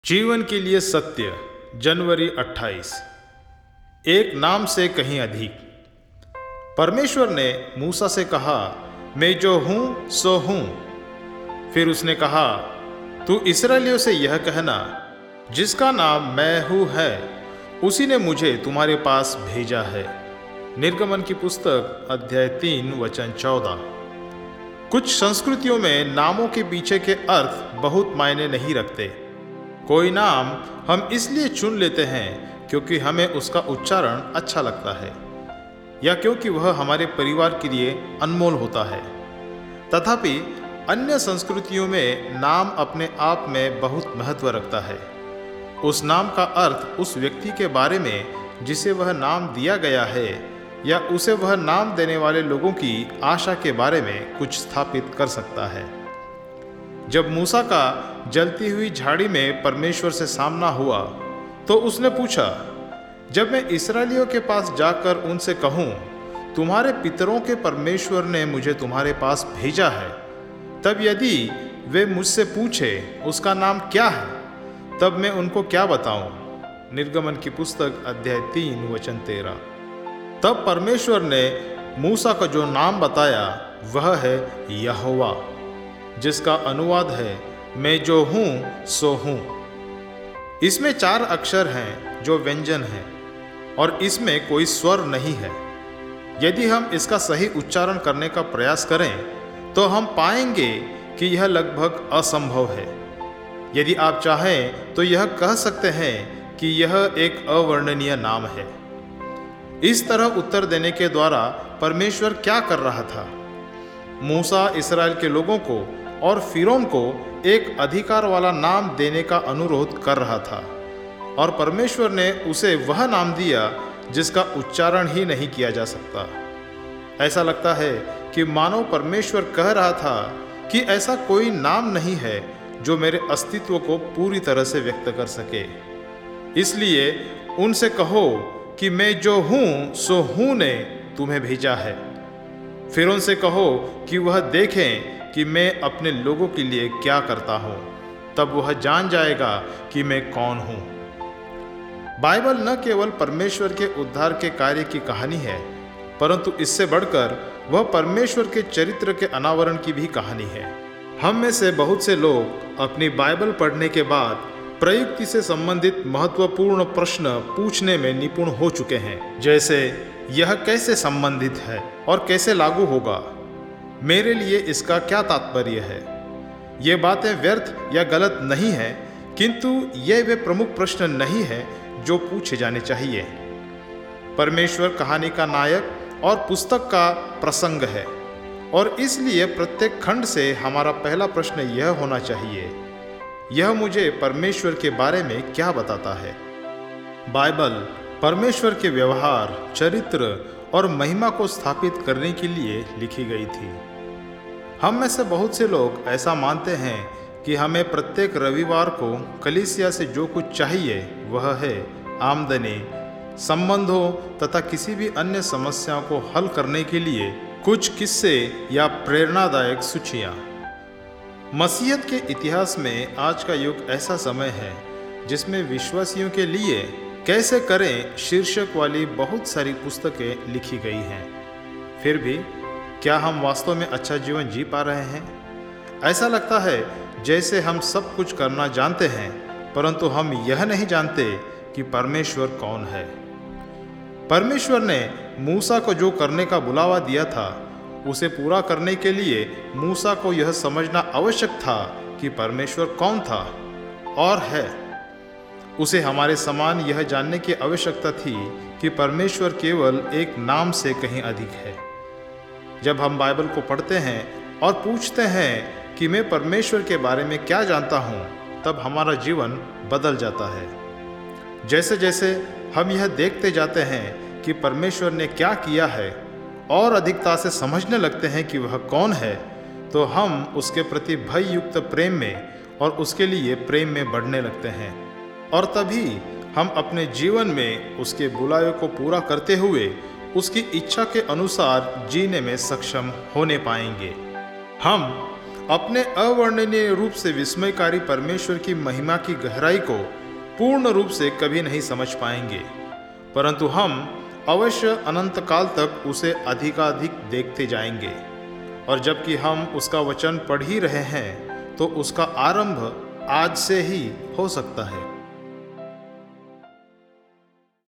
जीवन के लिए सत्य, जनवरी 28। एक नाम से कहीं अधिक। परमेश्वर ने मूसा से कहा, मैं जो हूं सो हूं। फिर उसने कहा, तू इस्राएलियों से यह कहना, जिसका नाम मैं हूं है, उसी ने मुझे तुम्हारे पास भेजा है। निर्गमन की पुस्तक अध्याय 3 वचन 14। कुछ संस्कृतियों में नामों के पीछे के अर्थ बहुत मायने नहीं रखते। कोई नाम हम इसलिए चुन लेते हैं क्योंकि हमें उसका उच्चारण अच्छा लगता है या क्योंकि वह हमारे परिवार के लिए अनमोल होता है। तथापि अन्य संस्कृतियों में नाम अपने आप में बहुत महत्व रखता है। उस नाम का अर्थ उस व्यक्ति के बारे में जिसे वह नाम दिया गया है या उसे वह नाम देने वाले लोगों की आशा के बारे में कुछ स्थापित कर सकता है। जब मूसा का जलती हुई झाड़ी में परमेश्वर से सामना हुआ तो उसने पूछा, जब मैं इस्राएलियों के पास जाकर उनसे कहूं, तुम्हारे पितरों के परमेश्वर ने मुझे तुम्हारे पास भेजा है, तब यदि वे मुझसे पूछे उसका नाम क्या है, तब मैं उनको क्या बताऊं। निर्गमन की पुस्तक अध्याय 3 वचन 13। तब परमेश्वर ने मूसा का जो नाम बताया वह है यहोवा, जिसका अनुवाद है मैं जो हूं सो हूं। इसमें 4 अक्षर हैं जो व्यंजन हैं और इसमें कोई स्वर नहीं है। यदि हम इसका सही उच्चारण करने का प्रयास करें तो हम पाएंगे कि यह लगभग असंभव है। यदि आप चाहें तो यह कह सकते हैं कि यह एक अवर्णनीय नाम है। इस तरह उत्तर देने के द्वारा परमेश्वर क्या कर रहा था? मूसा इस्राएल के लोगों को और फिरौन को एक अधिकार वाला नाम देने का अनुरोध कर रहा था और परमेश्वर ने उसे वह नाम दिया जिसका उच्चारण ही नहीं किया जा सकता। ऐसा लगता है कि मानो परमेश्वर कह रहा था कि ऐसा कोई नाम नहीं है जो मेरे अस्तित्व को पूरी तरह से व्यक्त कर सके। इसलिए उनसे कहो कि मैं जो हूं सो हूं ने तुम्हें भेजा है। फिरौन से कहो कि वह देखें कि मैं अपने लोगों के लिए क्या करता हूं, तब वह जान जाएगा कि मैं कौन हूं। बाइबल न केवल परमेश्वर के उद्धार के कार्य की कहानी है, परंतु इससे बढ़कर वह परमेश्वर के चरित्र के अनावरण की भी कहानी है। हम में से बहुत से लोग अपनी बाइबल पढ़ने के बाद प्रयुक्ति से संबंधित महत्वपूर्ण प्रश्न पूछने में निपुण हो चुके हैं, जैसे यह कैसे संबंधित है और कैसे लागू होगा, मेरे लिए इसका क्या तात्पर्य है। ये बातें व्यर्थ या गलत नहीं है, किंतु ये वे प्रमुख प्रश्न नहीं है जो पूछे जाने चाहिए। परमेश्वर कहानी का नायक और पुस्तक का प्रसंग है और इसलिए प्रत्येक खंड से हमारा पहला प्रश्न यह होना चाहिए, यह मुझे परमेश्वर के बारे में क्या बताता है। बाइबल परमेश्वर के व्यवहार, चरित्र और महिमा को स्थापित करने के लिए लिखी गई थी। हम में से बहुत से लोग ऐसा मानते हैं कि हमें प्रत्येक रविवार को कलीसिया से जो कुछ चाहिए वह है आमदनी, संबंधों तथा किसी भी अन्य समस्याओं को हल करने के लिए कुछ किस्से या प्रेरणादायक सूचियाँ। मसीहत के इतिहास में आज का युग ऐसा समय है जिसमें विश्वासियों के लिए कैसे करें शीर्षक वाली बहुत सारी पुस्तकें लिखी गई हैं। फिर भी क्या हम वास्तव में अच्छा जीवन जी पा रहे हैं? ऐसा लगता है जैसे हम सब कुछ करना जानते हैं, परंतु हम यह नहीं जानते कि परमेश्वर कौन है। परमेश्वर ने मूसा को जो करने का बुलावा दिया था, उसे पूरा करने के लिए मूसा को यह समझना आवश्यक था कि परमेश्वर कौन था और है। उसे हमारे समान यह जानने की आवश्यकता थी कि परमेश्वर केवल एक नाम से कहीं अधिक है। जब हम बाइबल को पढ़ते हैं और पूछते हैं कि मैं परमेश्वर के बारे में क्या जानता हूँ, तब हमारा जीवन बदल जाता है। जैसे जैसे हम यह देखते जाते हैं कि परमेश्वर ने क्या किया है और अधिकता से समझने लगते हैं कि वह कौन है, तो हम उसके प्रति भय युक्त प्रेम में और उसके लिए प्रेम में बढ़ने लगते हैं और तभी हम अपने जीवन में उसके बुलावे को पूरा करते हुए उसकी इच्छा के अनुसार जीने में सक्षम होने पाएंगे। हम अपने अवर्णनीय रूप से विस्मयकारी परमेश्वर की महिमा की गहराई को पूर्ण रूप से कभी नहीं समझ पाएंगे, परंतु हम अवश्य अनंत काल तक उसे अधिकाधिक देखते जाएंगे। और जबकि हम उसका वचन पढ़ ही रहे हैं तो उसका आरंभ आज से ही हो सकता है।